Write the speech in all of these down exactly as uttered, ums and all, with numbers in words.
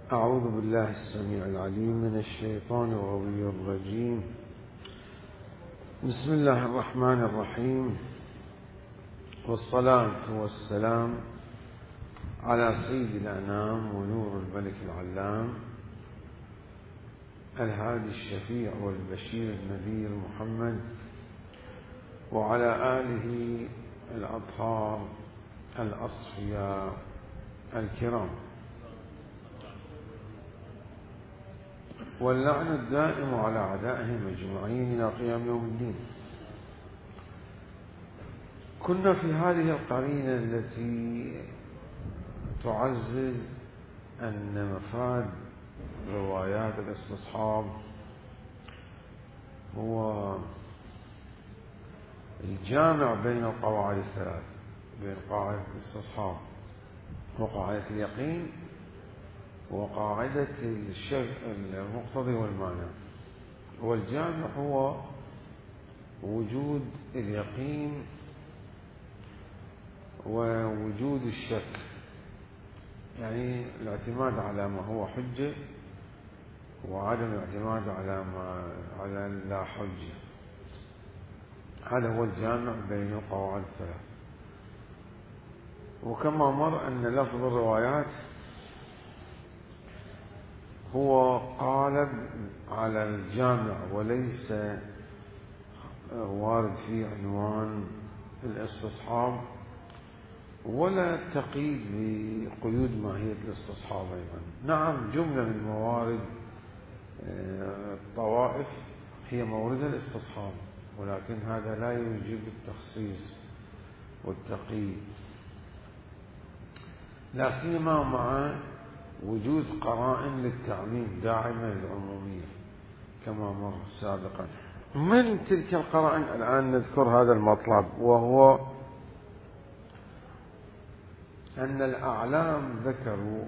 أعوذ بالله السميع العليم من الشيطان الغوي الرجيم. بسم الله الرحمن الرحيم، والصلاة والسلام على سيد الأنام ونور الملك العلام الهادي الشفيع والبشير النذير محمد، وعلى آله الأطهار الأصفياء الكرام، واللعن الدائم على أعدائهم أجمعين إلى قيام يوم الدين. كنا في هذه القرينة التي تعزز أن مفاد روايات الاستصحاب هو الجامع بين القواعد الثلاث، بين قاعدة الاستصحاب وقاعدة اليقين وقاعدة المقتضي والمانع. والجامع هو وجود اليقين ووجود الشك، يعني الاعتماد على ما هو حجة وعدم الاعتماد على ما على لا حجة. هذا هو الجامع بين القواعد الثلاث. وكما مر أن لفظ الروايات هو قالب على الجامع وليس وارد في عنوان الاستصحاب، ولا تقييد بقيود ماهية الاستصحاب أيضا. نعم، جملة من موارد الطوائف هي مورد الاستصحاب، ولكن هذا لا يوجب التخصيص والتقييد، لا سيما مع وجود قرائن للتعميم داعمة للعمومية كما مر سابقا. من تلك القرائن الآن نذكر هذا المطلب، وهو أن الأعلام ذكروا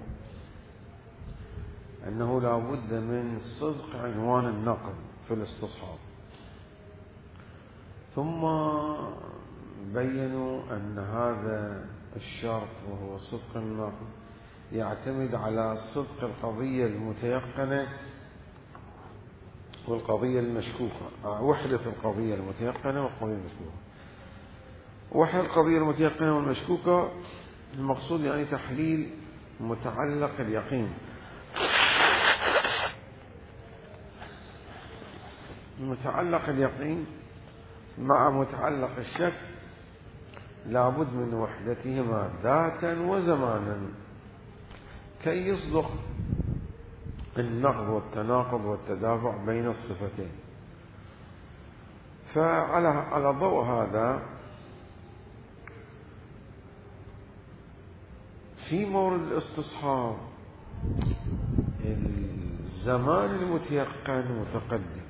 أنه لا بد من صدق عنوان النقد في الاستصحاب، ثم بينوا أن هذا الشرط وهو صدق النقد يعتمد على صدق القضية المتيقنة والقضية المشكوكة، وحدة القضية المتيقنة والقضية المشكوكة. وحدة القضية المتيقنة والمشكوكة المقصود يعني تحليل متعلق اليقين، متعلق اليقين مع متعلق الشك لابد من وحدتهما ذاتا وزمانا كي يصدق النقض والتناقض والتدافع بين الصفتين. فعلى على ضوء هذا في مورد الاستصحاب الزمان المتيقن متقدم،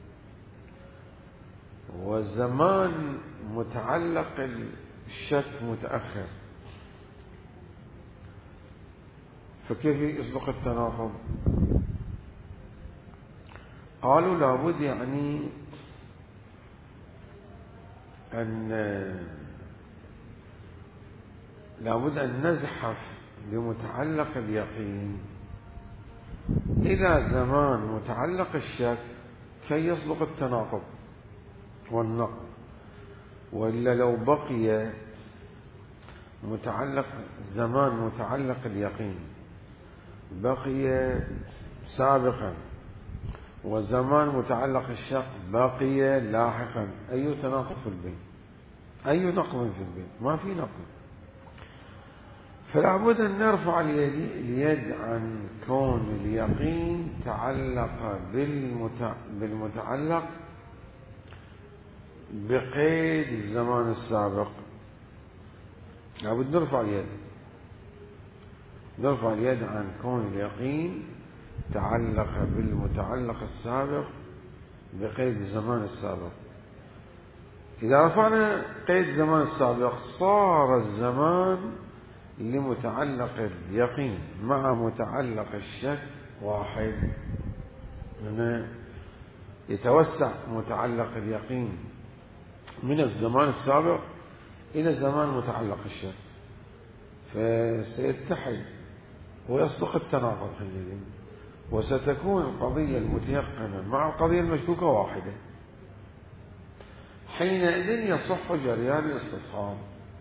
والزمان متعلق الشك متأخر، فكيف يصدق التناقض؟ قالوا لابد يعني أن لابد أن نزحف بمتعلق اليقين إلى زمان متعلق الشك كي يصدق التناقض والنقض، وإلا لو بقي متعلق زمان متعلق اليقين بقي سابقا وزمان متعلق الشك بقي لاحقا، أي تناقض في البين، أي نقض في البين؟ ما في نقض. فلا بد أن نرفع اليد عن كون اليقين تعلق بالمتعلق بقيد الزمان السابق. لا بد نرفع اليد نرفع اليد عن كون اليقين تعلق بالمتعلق السابق بقيد الزمان السابق. إذا رفعنا قيد الزمان السابق صار الزمان لمتعلق اليقين مع متعلق الشك واحد، هنا يتوسع متعلق اليقين من الزمان السابق إلى زمان متعلق الشك، فسيتحد ويصدق التناقض حينئذ، وستكون القضية المتيقنة مع القضية المشكوكة واحدة. حينئذ يصح جريان الاستصحاب.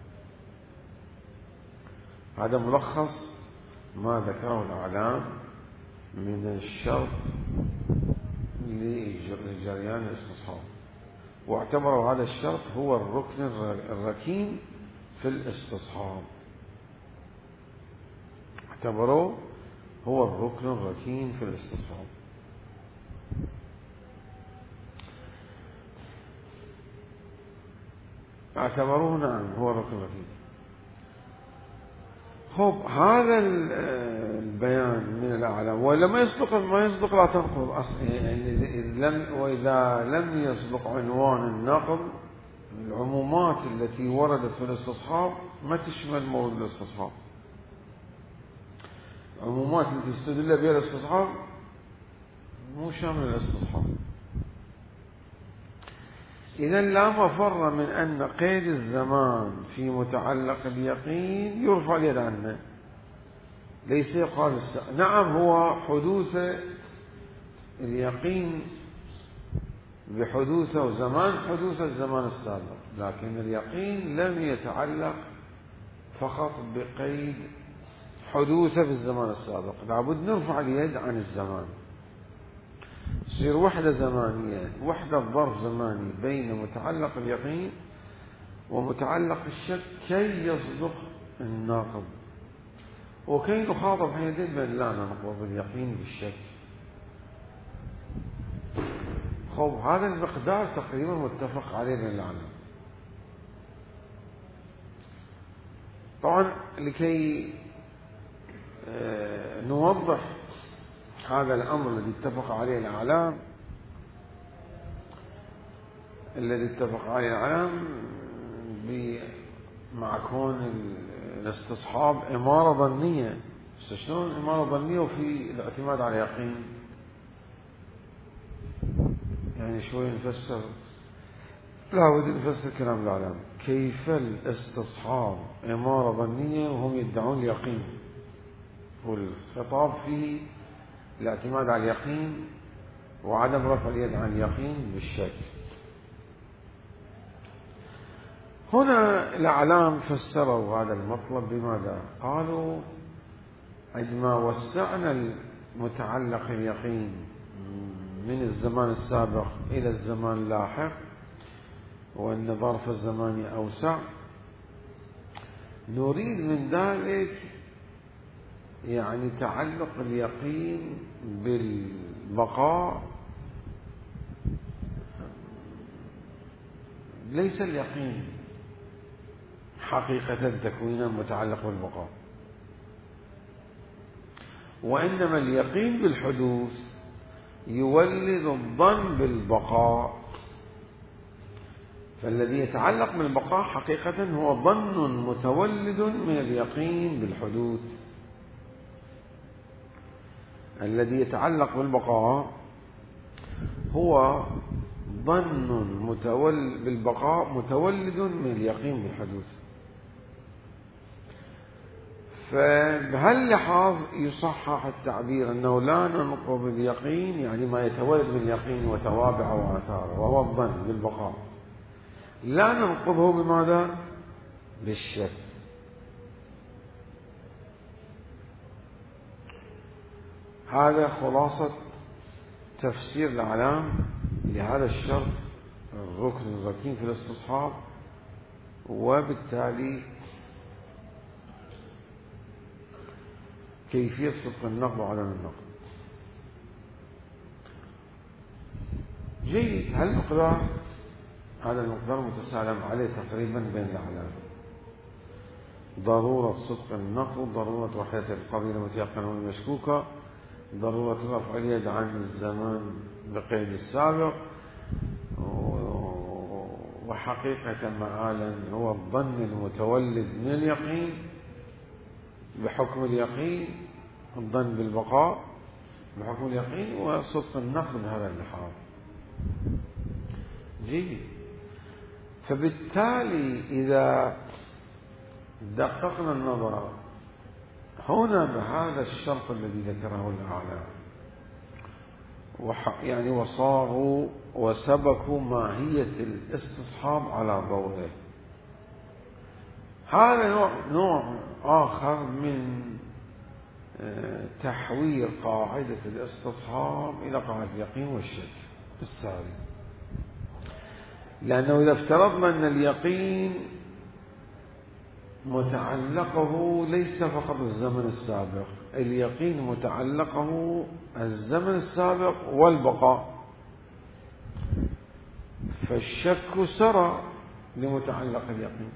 هذا ملخص ما ذكره الأعلام من الشرط لجريان الاستصحاب، واعتبروا هذا الشرط هو الركن الركين في الاستصحاب، اعتبروه هو الركن الركين في الاستصحاب. اعتبروه نعم هو الركن الركين. خب هذا البيان من الأعلام، وإلا ما يصدق ما يصدق لا تنقض أصلا، يعني لم وإذا لم يصدق عنوان النقض، العمومات التي وردت في الاستصحاب ما تشمل مورد الاستصحاب. عمومات التي استدل بها الاستصحاب مو شامل الاستصحاب. إذا لا مفر من أن قيد الزمان في متعلق اليقين يرفع اليد عنه، ليس يقال الس... نعم هو حدوث اليقين بحدوثه زمان حدوث الزمان السابق، لكن اليقين لم يتعلق فقط بقيد حدوثه في الزمان السابق، لابد نرفع اليد عن الزمان، تصير وحدة زمانية، وحدة ظرف زماني بين متعلق اليقين ومتعلق الشك كي يصدق الناقض، وكي نخاطب حينئذ بأن لا ننقض اليقين بالشك. خب هذا المقدار تقريبا متفق عليه بين العلماء. طبعا لكي نوضح هذا الأمر الذي اتفق عليه الأعلام الذي اتفق عليه الأعلام مع كون الاستصحاب إمارة ظنية، شلون إمارة ظنية وفي الاعتماد على يقين؟ يعني شوي نفسر، لا بد نفسر كلام الأعلام. كيف الاستصحاب إمارة ظنية وهم يدعون اليقين؟ والخطاب فيه الاعتماد على اليقين وعدم رفع اليد عن اليقين بالشك. هنا الأعلام فسروا هذا المطلب بماذا؟ قالوا عندما وسعنا المتعلق اليقين من الزمان السابق إلى الزمان اللاحق، وأن ظرف الزمان أوسع، نريد من ذلك يعني تعلق اليقين بالبقاء، ليس اليقين حقيقة تكوينا متعلق بالبقاء، وإنما اليقين بالحدوث يولد الظن بالبقاء. فالذي يتعلق بالبقاء حقيقة هو ظن متولد من اليقين بالحدوث. الذي يتعلق بالبقاء هو ظن متولد بالبقاء متولد من اليقين بالحدوث. فبهاللحاظ يصحح التعبير أنه لا ننقض اليقين، يعني ما يتولد من اليقين وتوابع وآثاره وهو الظن بالبقاء، لا ننقضه بماذا؟ بالشك. هذا خلاصة تفسير الأعلام لهذا الشرط الركن الركين في الاستصحاب، وبالتالي كيفية صدق النقض وعدم النقض. جيد. هالمقدار هذا المقدار متسالم عليه تقريبا بين الأعلام: ضرورة صدق النقض، ضرورة وحدة القضية المتيقنة والمشكوكة، ضرورة رفع اليد عن الزمان بقيد السابق، وحقيقة معالا هو الظن المتولد من اليقين بحكم اليقين، الظن بالبقاء بحكم اليقين، وصدق النقض بهذا اللحاظ. جيد. فبالتالي إذا دققنا النظر هنا بهذا الشرط الذي ذكره الأعلى يعني وصاروا وسبكوا ماهية الاستصحاب على ضوئه. هذا نوع, نوع آخر من تحويل قاعدة الاستصحاب إلى قاعدة اليقين والشك بالساري. لأنه إذا افترضنا أن اليقين متعلقه ليس فقط الزمن السابق، اليقين متعلقه الزمن السابق والبقاء، فالشك سرى لمتعلق اليقين،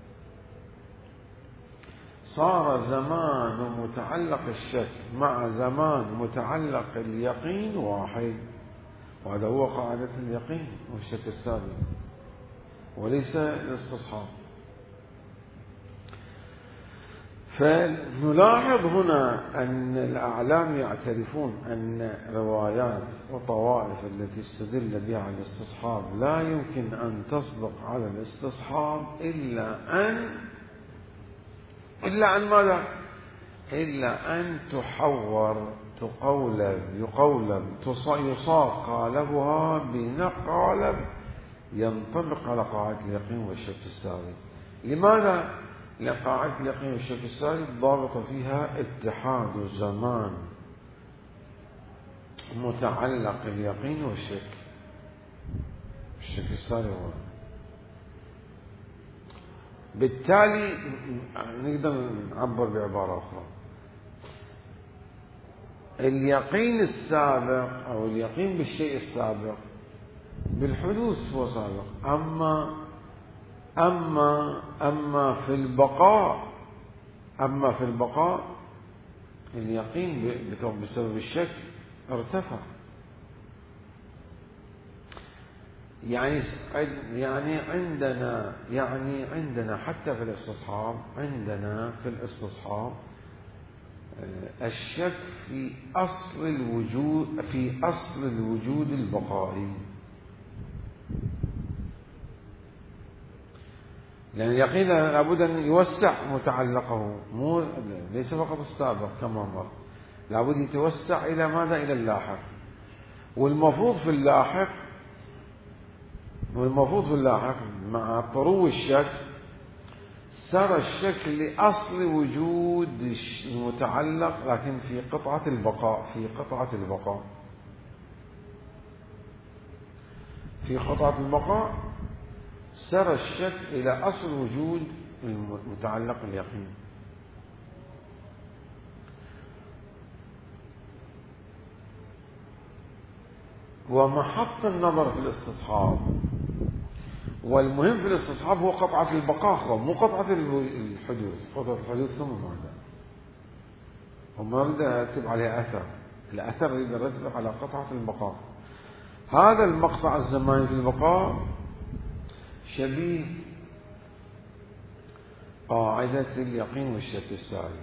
صار زمان متعلق الشك مع زمان متعلق اليقين واحد، وهذا هو قاعدة اليقين والشك السابق وليس الاستصحاب. فنلاحظ هنا أن الأعلام يعترفون أن روايات وطوائف التي استدل بها على الاستصحاب لا يمكن أن تصدق على الاستصحاب إلا أن إلا أن ماذا؟ إلا أن تحور تقولب يقولب يصاغ قالبها بنقالب ينطبق على قاعدة اليقين والشك الساري. لماذا؟ لأن قاعدة اليقين والشك الساري ضابط فيها اتحاد الزمان متعلق اليقين والشك. الشك الساري هو بالتالي نقدر نعبر بعبارة أخرى، اليقين السابق أو اليقين بالشيء السابق بالحدوث هو سابق، أما أما أما في البقاء أما في البقاء اليقين بسبب الشك ارتفع. يعني يعني عندنا يعني عندنا حتى في الاستصحاب عندنا في الاستصحاب الشك في أصل الوجود في أصل الوجود البقائي، لأن اليقين لابد أن يوسع متعلقه، مو ليس فقط السابق كما مر، لابد يتوسع إلى ماذا؟ إلى اللاحق. والمفروض في اللاحق والمفروض في اللاحق مع طرو الشك سر الشك لأصل وجود المتعلق، لكن في قطعة البقاء في قطعة البقاء في قطعة البقاء سر الشك إلى أصل وجود المتعلق اليقين. ومحط النظر في الاستصحاب والمهم في الاستصحاب هو قطعة البقاء مو قطعة الحدوث. قطعة الحدوث ثم ماذا؟ وما بدأ يرتب عليها أثر، الأثر يريد يرتب على قطعة البقاء. هذا المقطع الزماني في البقاء شبيه قاعدة اليقين والشك الساري،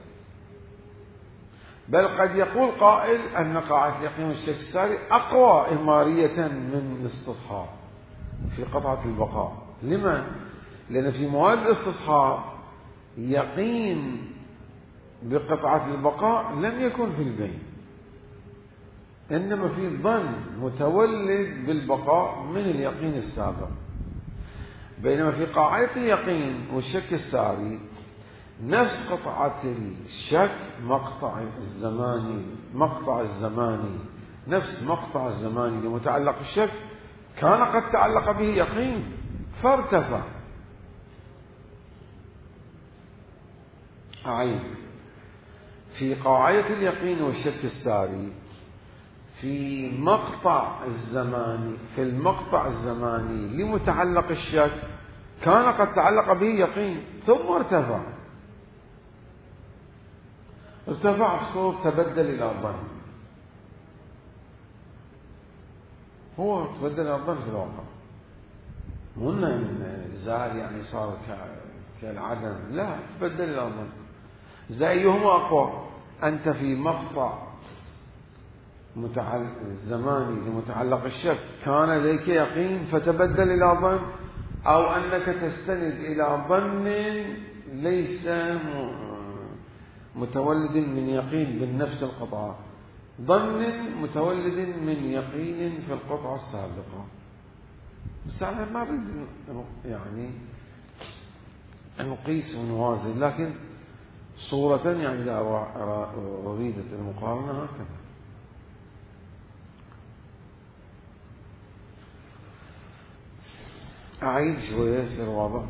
بل قد يقول قائل أن قاعدة اليقين والشك الساري أقوى إمارية من الاستصحاب في قطعة البقاء. لما؟ لأن في مواد الاستصحاب يقين بقطعة البقاء لم يكن في البين، إنما في ظن متولد بالبقاء من اليقين السابق. بينما في قاعدة اليقين والشك الساري نفس قطعة الشك مقطع الزماني مقطع الزماني نفس مقطع الزماني لمتعلق الشك كان قد تعلق به يقين فارتفع. أعيد، في قاعدة اليقين والشك الساري في مقطع الزماني في المقطع الزماني لمتعلق الشك كان قد تعلق به يقين ثم ارتفع ارتفع الصوت تبدل إلى الظن، هو تبدل إلى الظن في الواقع، مو إنه زال يعني صار كالعدم، لا تبدل إلى الظن. زي أيهما أقوى؟ أنت في مقطع متعلق الزماني لمتعلق الشك كان لديك يقين فتبدل إلى ظن، أو أنك تستند إلى ظن ليس متولد من يقين بالنفس القطعة، ظن متولد من يقين في القطعة السابقة. بس أنا ما أريد يعني أن نقيس ونوازن، لكن صورة يعني إذا أريدت المقارنة هكذا. أعيد شوية يصير واضح.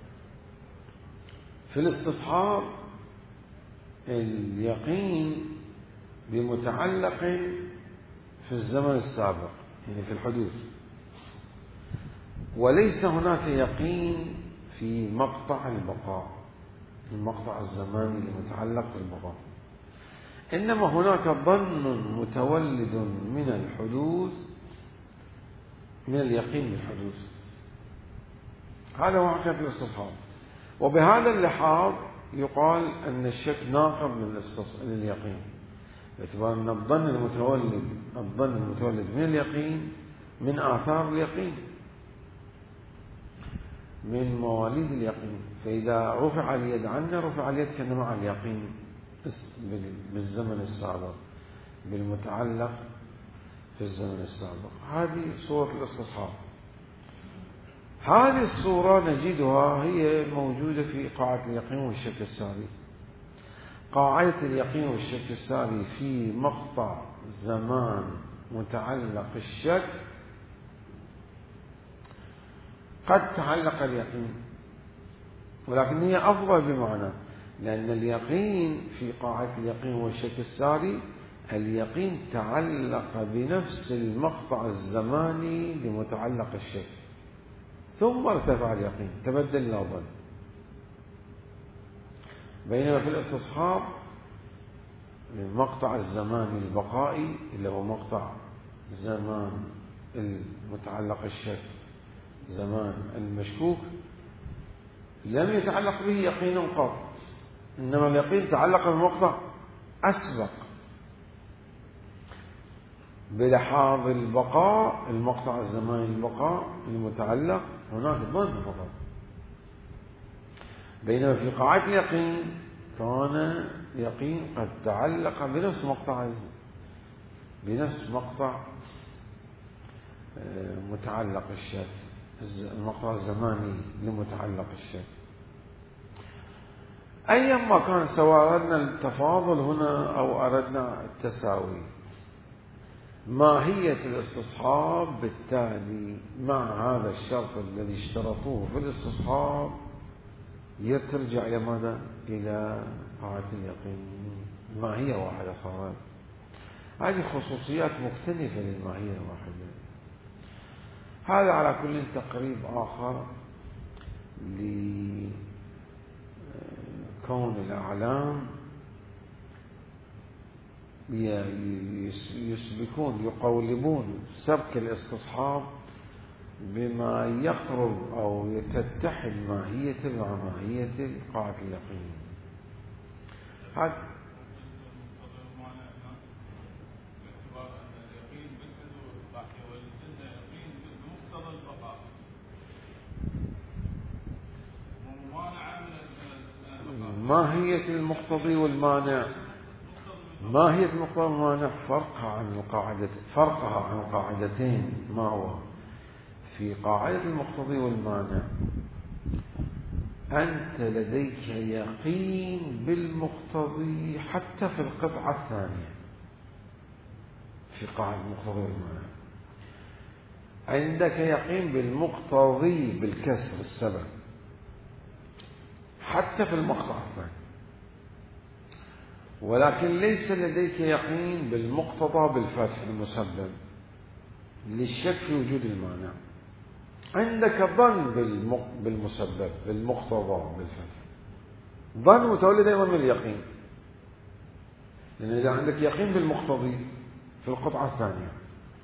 في الاستصحاب اليقين بمتعلق في الزمن السابق، يعني في الحدوث، وليس هناك يقين في مقطع البقاء، المقطع الزماني المتعلق بالبقاء، إنما هناك ظن متولد من الحدوث، من اليقين بالحدوث. هذا هو حقيقة الاستصحاب. وبهذا اللحاظ يقال أن الشك ناقض لليقين، باعتبار أن الظن المتولد الظن المتولد من اليقين من آثار اليقين، من مواليد اليقين. فإذا رفع اليد عنا رفع اليد كان مع اليقين بالزمن السابق، بالمتعلق في الزمن السابق. هذه صورة الاستصحاب. هذه الصورة نجدها هي موجودة في قاعدة اليقين والشك الساري. قاعدة اليقين والشك الساري في مقطع زمان متعلق الشك قد تعلق اليقين، ولكن هي أفضل بمعنى، لأن اليقين في قاعدة اليقين والشك الساري اليقين تعلق بنفس المقطع الزماني لمتعلق الشك، ثم ارتفع اليقين تبدل إلى ظن. بينما في الاستصحاب المقطع الزماني البقائي اللي هو مقطع زمان المتعلق الشك، زمان المشكوك، لم يتعلق به يقين قط، إنما اليقين تعلق بالمقطع أسبق بلحاظ البقاء، المقطع الزماني البقاء المتعلق هناك ظن فقط. بينما في قاعدة اليقين كان يقين قد تعلق بنفس مقطع بنفس مقطع متعلق الشك، المقطع الزماني لمتعلق الشك. أيما كان، سواء أردنا التفاضل هنا أو أردنا التساوي، ماهية الاستصحاب بالتالي مع هذا الشرط الذي اشترطوه في الاستصحاب يترجع إلى ماذا؟ إلى قاعدة اليقين. الماهية واحدة صارت. هذه خصوصيات مختلفة للماهية الواحدة. هذا على كل تقريب آخر لكون الأعلام يسبكون يقولبون سبك الاستصحاب بما يقرب أو تتحد ماهية مع ماهية قاعدة اليقين. هذا ماهية المقتضي والمانع. ماهية المقتضي والمانع فرقها عن القاعدة، فرقها عن القاعدتين ما هو؟ في قاعدة المقتضي والمانع أنت لديك يقين بالمقتضي حتى في القطعة الثانية. في قاعدة المقتضي والمانع عندك يقين بالمقتضي بالكسر السبب حتى في المقطع الثاني، ولكن ليس لديك يقين بالمقتضى بالفتح المسبب للشك في وجود المانع. عندك ظن بالمسبب بالمقتضى بالفتح، ظن متولد أيضا من اليقين، لأن إذا عندك يقين بالمقتضي في القطعة الثانية،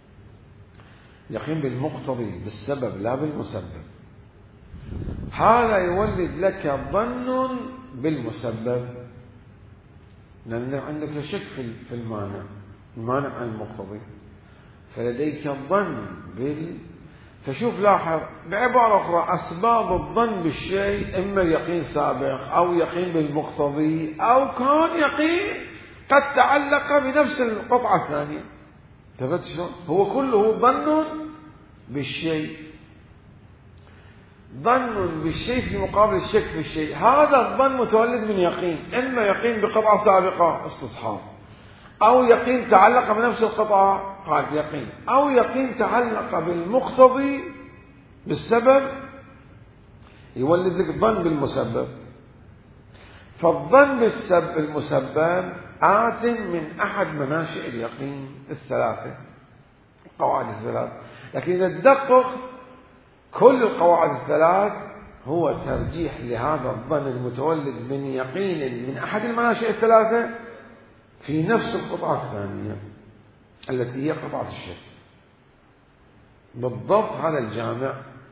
يقين بالمقتضي بالسبب لا بالمسبب، هذا يولد لك ظن بالمسبب، لأن عندك شك في المانع، المانع عن المقتضي، فلديك ظن فشوف لاحظ بعبارة أخرى أسباب الظن بالشيء إما يقين سابق أو يقين بالمقتضي أو كان يقين قد تعلق بنفس القطعة الثانية. تفت شلون؟ هو كله ظن بالشيء، ظن بالشيء في مقابل الشك في الشيء. هذا الظن متولد من يقين، إما يقين بقطعة سابقة استصحاب، أو يقين تعلق بنفس القطعة قال يقين، أو يقين تعلق بالمقتضي بالسبب يولد لك ظن بالمسبب. فالظن بالسبب المسبب آت من أحد مناشئ اليقين الثلاثة، القواعد الثلاث. لكن إذا تدقق كل القواعد الثلاث هو ترجيح لهذا الظن المتولد من يقين من أحد المناشئ الثلاثة في نفس القطعة الثانية التي هي قطعة الشك. بالضبط هذا الجامع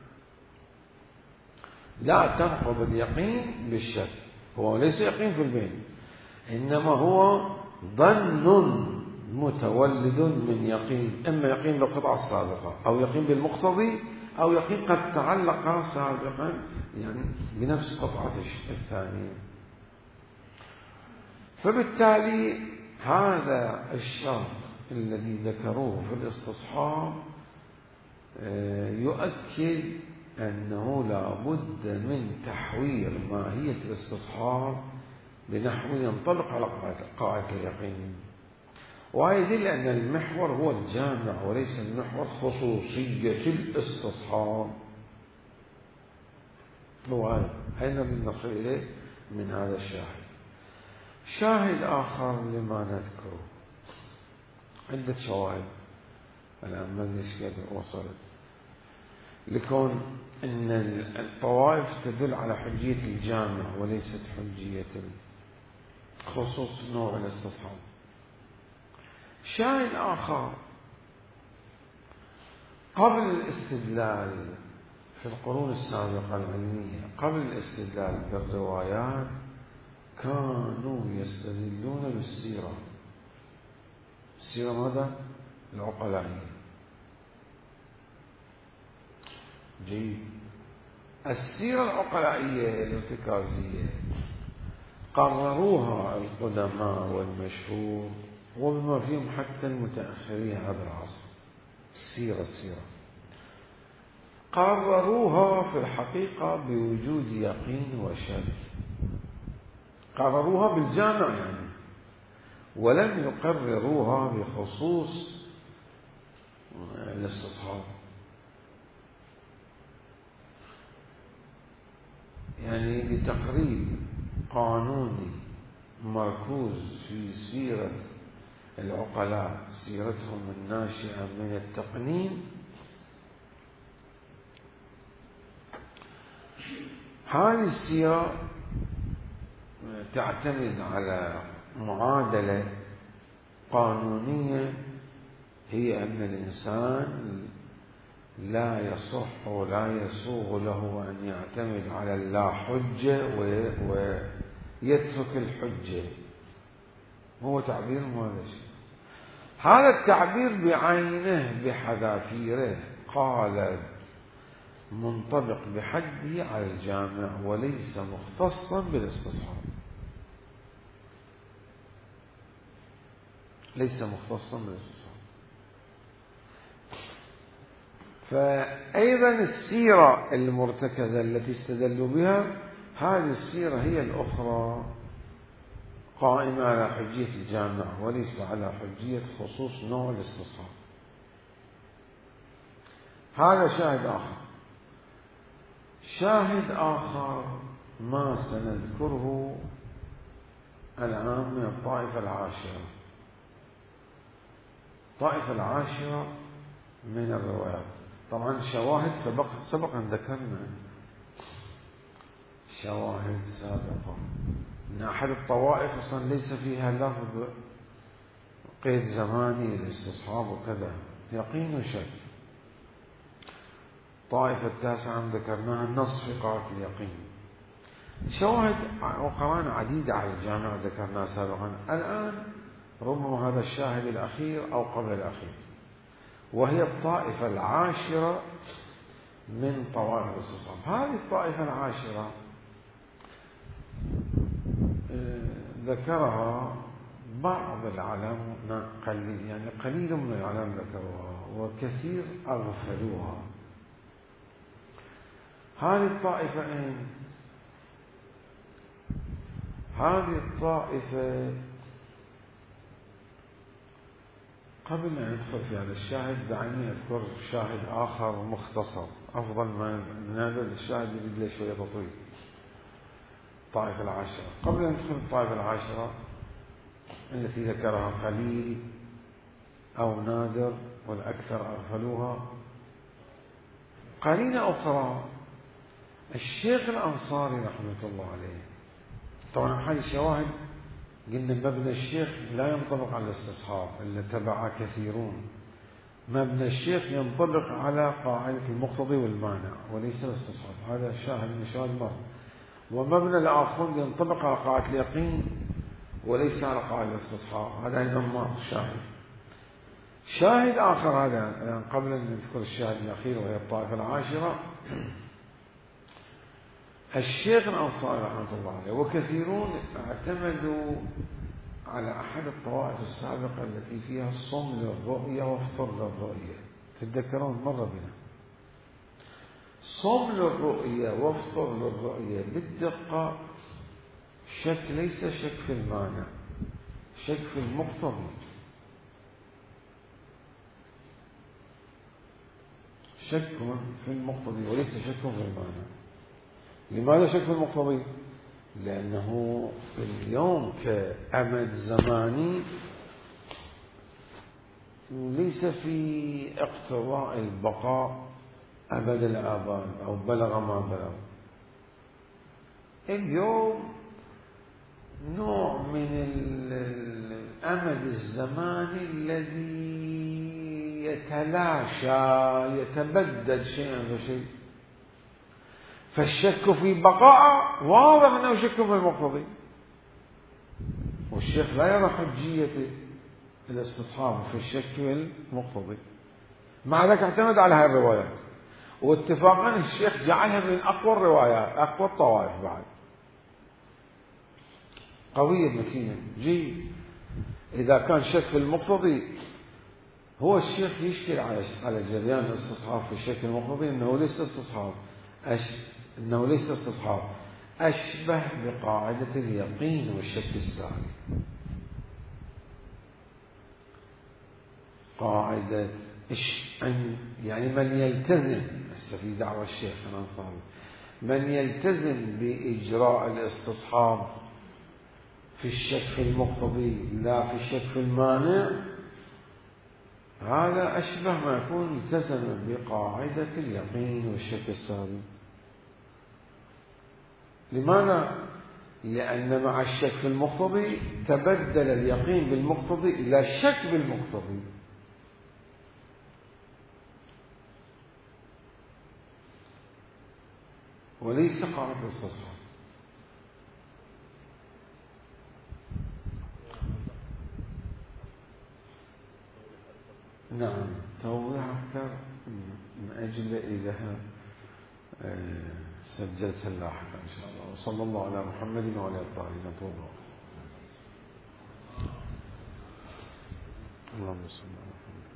لا تنقض اليقين بالشك، هو ليس يقين في البين، إنما هو ظن متولد من يقين، إما يقين بالقطعة السابقة أو يقين بالمقتضي أو يقين قد تعلق سابقا يعني بنفس قطعة الثانية. فبالتالي هذا الشرط الذي ذكروه في الاستصحاب يؤكد أنه لا بد من تحوير ماهية الاستصحاب بنحو ينطلق على قاعدة اليقين. ويدل أن المحور هو الجامع وليس المحور خصوصية الاستصحاب. هو هذا أين نصل إليه من هذا الشاهد. شاهد آخر لما نذكره عدة شواهد الآن ما نشكت وصلت لكون أن الطوائف تدل على حجية الجامع وليست حجية خصوص نوع الاستصحاب. شاهد آخر قبل الاستدلال في القرون السابقة العلمية، قبل الاستدلال بالروايات كانوا يستدلون بالسيرة. السيرة ماذا؟ العقلائية. جيد. السيرة العقلائية الارتكازية قرروها القدماء والمشهور وبما فيهم حتى المتأخرين هذا العصر. السيرة السيرة قرروها في الحقيقة بوجود يقين وشك، قرروها بالجامع يعني، ولم يقرروها بخصوص الاستصحاب. يعني لتقريب قانوني مركوز في سيرة العقلاء، سيرتهم الناشئة من التقنين، هذه السيرة تعتمد على معادلة قانونية، هي أن الإنسان لا يصح ولا يسوغ له أن يعتمد على اللا حجة ويترك الحجة. هو تعبير هذا الشيء. هذا التعبير بعينه بحذافيره قال منطبق بحده على الجامع وليس مختصا بالاستصحاب، ليس مختصا بالاستصحاب. فأيضا السيرة المرتكزة التي استدلوا بها هذه السيرة هي الأخرى قائمة على حجية الجامع وليس على حجية خصوص نوع الاستصحاب. هذا شاهد آخر. شاهد آخر ما سنذكره الآن من الطائفة العاشرة. الطائفة العاشرة من الروايات طبعا شواهد سبق سبق أن ذكرنا شواهد سابقة أن أحد الطوائف أصلا ليس فيها لفظ قيد زماني للاستصحاب وكذا، يقين وشك. الطائفة التاسعة ذكرناها النص في قاعدة اليقين. شواهد وقرائن عديدة على الجامع ذكرناها سابقا. الآن ربما هذا الشاهد الأخير أو قبل الأخير، وهي الطائفة العاشرة من طوائف الاستصحاب. هذه الطائفة العاشرة ذكرها بعض العلماء قليل، يعني قليل من العلماء ذكروها وكثير أغفلوها. هذه الطائفة إن هذه الطائفة قبل أن ندخل في هذا الشاهد دعني أذكر شاهد آخر مختصر أفضل من هذا الشاهد يريد له شوية تطويل. الطائفة العاشرة، قبل أن ندخل الطائفة العاشرة التي ذكرها قليل أو نادر والأكثر أغفلوها، قرينة أخرى الشيخ الأنصاري رحمة الله عليه. طبعا هذه الشواهد قلنا مبنى الشيخ لا ينطبق على الاستصحاب اللي تبع كثيرون، مبنى الشيخ ينطبق على قاعدة المقتضي والمانع وليس الاستصحاب، هذا شاهد من شواهد مرة. ومبنى الآخر ينطبق على قاعدة اليقين وليس على قاعدة الاستصحاب، هذا أيضا شاهد. شاهد آخر هذا يعني قبل أن نذكر الشاهد الأخير وهي الطائفة العاشرة، الشيخ الأنصاري رحمة الله عليه وكثيرون اعتمدوا على أحد الطوائف السابقة التي فيها الصم للرؤية وافطر للرؤية. تتذكرون مرة بنا صم للرؤية وافطر للرؤية بالدقة شك، ليس شك في المانع، شك في المقتضي. شك في المقتضي وليس شك في المانع. لماذا شك في المقتضي؟ لأنه اليوم كأمد زماني ليس في اقتضاء البقاء أبد الآباد أو بلغ ما بلغ. اليوم نوع من الأمد الزماني الذي يتلاشى يتبدد شيئا فشيء، فالشك في بقاء واضح أنه شك في المقتضي، والشيخ لا يرى حجية الاستصحاب في الشك في المقتضي. مع ذلك اعتمد على هذه الروايات، واتفاقا الشيخ جعلها من أقوى الروايات، أقوى الطوائف بعد، قوية متينة جيد. إذا كان شك في المقتضي، هو الشيخ يشكل على على جريان الاستصحاب في الشك المقتضي أنه ليس استصحاب، أش... أنه ليس استصحاب، أشبه بقاعدة اليقين والشك السالم. قاعدة إش... أن يعني من يلتزم في دعوة الشيخ الأنصاري، من يلتزم بإجراء الاستصحاب في الشك في المقتضي لا في الشك في المانع، هذا أشبه ما يكون التزم بقاعدة اليقين والشك السالم. لماذا؟ لأن مع الشك في المقتضي تبدل اليقين بالمقتضي إلى الشك بالمقتضي. وليس قاعدة الاستصحاب. نعم توضيح أكثر من أجل إذا سجلت لاحقا إن شاء الله. وصلى الله على محمد وعلى الطاهرين الطاهرين. اللهم صل على محمد.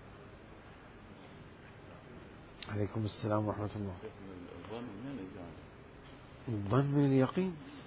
عليكم السلام ورحمة الله. الظن من اليقين.